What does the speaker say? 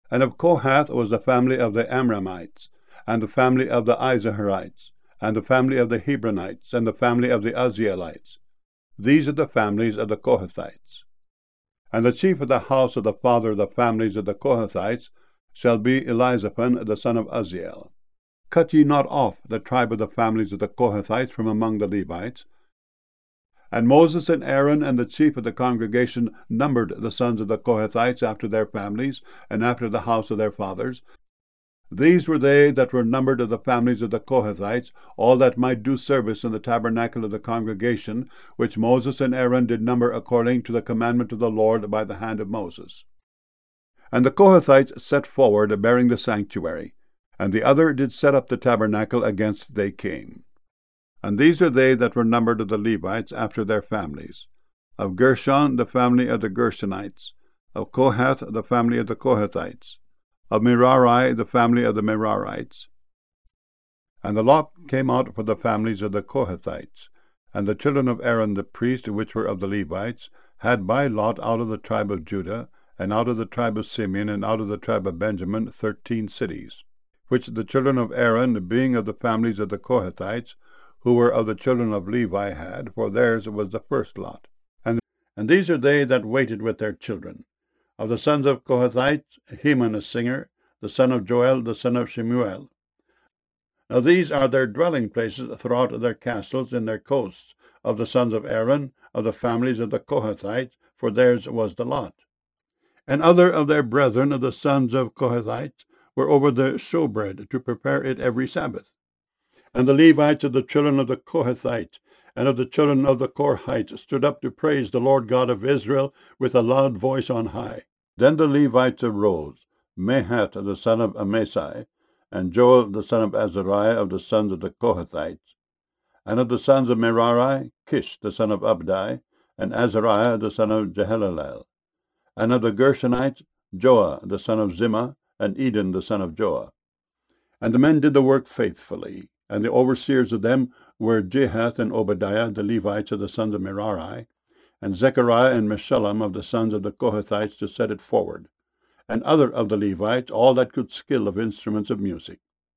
And of Kohath was the family of the Amramites, and the family of the Izaharites, and the family of the Hebronites, and the family of the Uzzielites. These are the families of the Kohathites. And the chief of the house of the father of the families of the Kohathites shall be Elizaphan the son of Uzziel. Cut ye not off the tribe of the families of the Kohathites from among the Levites. And Moses and Aaron and the chief of the congregation numbered the sons of the Kohathites after their families, and after the house of their fathers. These were they that were numbered of the families of the Kohathites, all that might do service in the tabernacle of the congregation, which Moses and Aaron did number according to the commandment of the Lord by the hand of Moses. And the Kohathites set forward, bearing the sanctuary, and the other did set up the tabernacle against they came. And these are they that were numbered of the Levites after their families. Of Gershon, the family of the Gershonites. Of Kohath, the family of the Kohathites. Of Merari, the family of the Merarites. And the lot came out for the families of the Kohathites. And the children of Aaron the priest, which were of the Levites, had by lot out of the tribe of Judah, and out of the tribe of Simeon, and out of the tribe of Benjamin, 13 cities, which the children of Aaron, being of the families of the Kohathites, who were of the children of Levi, had, for theirs was the first lot. And these are they that waited with their children. Of the sons of Kohathites, Heman a singer, the son of Joel, the son of Shemuel. Now these are their dwelling places throughout their castles in their coasts, of the sons of Aaron, of the families of the Kohathites, for theirs was the lot. And other of their brethren of the sons of Kohathites were over the showbread, to prepare it every Sabbath. And the Levites of the children of the Kohathites and of the children of the Korhites stood up to praise the Lord God of Israel with a loud voice on high. Then the Levites arose, Mahath the son of Amasai, and Joel the son of Azariah of the sons of the Kohathites. And of the sons of Merari, Kish the son of Abdi, and Azariah the son of Jehalelel. And of the Gershonites, Joah the son of Zimmah, and Eden the son of Joah. And the men did the work faithfully. And the overseers of them were Jehath and Obadiah, the Levites of the sons of Merari, and Zechariah and Meshullam of the sons of the Kohathites to set it forward, and other of the Levites, all that could skill of instruments of music.